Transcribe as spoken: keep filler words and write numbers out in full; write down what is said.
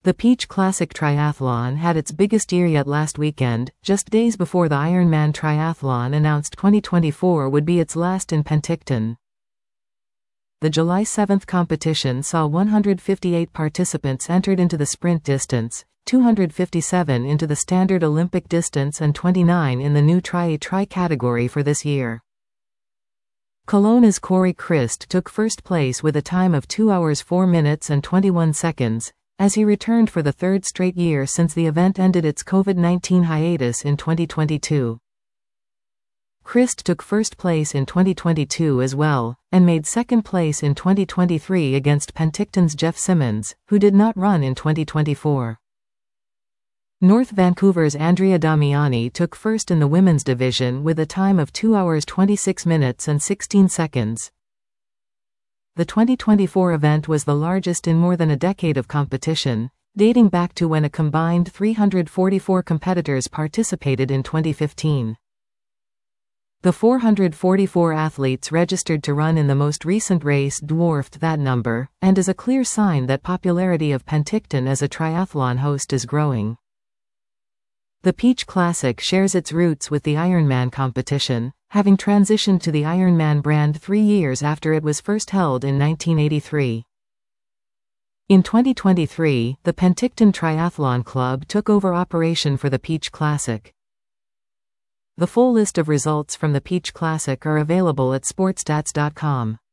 The Peach Classic Triathlon had its biggest year yet last weekend, just days before the Ironman Triathlon announced twenty twenty-four would be its last in Penticton. The July seventh competition saw one hundred fifty-eight participants entered into the sprint distance, two hundred fifty-seven into the standard Olympic distance and twenty-nine in the new Tri-A-Tri category for this year. Kelowna's Corey Christ took first place with a time of two hours four minutes and twenty-one seconds, as he returned for the third straight year since the event ended its COVID nineteen hiatus in twenty twenty-two. Christ took first place in twenty twenty-two as well, and made second place in twenty twenty-three against Penticton's Jeff Simmons, who did not run in twenty twenty-four. North Vancouver's Andrea Damiani took first in the women's division with a time of two hours twenty-six minutes and sixteen seconds. The twenty twenty-four event was the largest in more than a decade of competition, dating back to when a combined three hundred forty-four competitors participated in twenty fifteen. The four hundred forty-four athletes registered to run in the most recent race dwarfed that number, and is a clear sign that popularity of Penticton as a triathlon host is growing. The Peach Classic shares its roots with the Ironman competition, having transitioned to the Ironman brand three years after it was first held in nineteen eighty-three. In twenty twenty-three, the Penticton Triathlon Club took over operation for the Peach Classic. The full list of results from the Peach Classic are available at sportstats dot com.